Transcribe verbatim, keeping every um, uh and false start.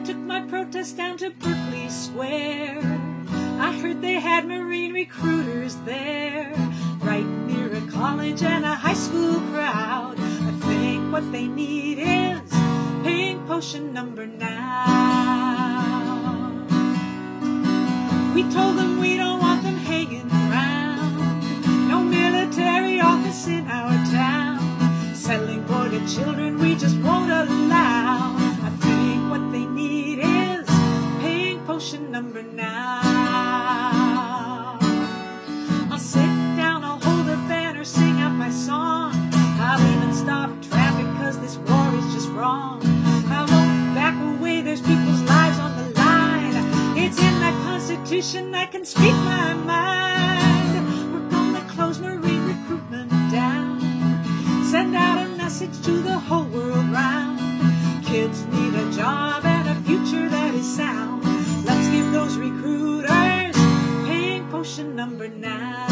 took my protest down to Berkeley Square. I heard they had Marine recruiters there, right near a college and a high school crowd. I think what they need is pink potion number nine. We told them we don't want them hanging around, no military office in our town, selling boy to children we just won't allow. I think what they need is pink potion number nine. I'll sit down, I'll hold a banner, sing out my song. I'll even stop traffic cause this war is just wrong. I won't back away, there's people's lives on the line. It's in that Constitution I can speak my mind. We're gonna close Marine recruitment down, send out a message to the whole world round. Kids need a job and a future that is sound. Let's give those recruiters pink potion number nine.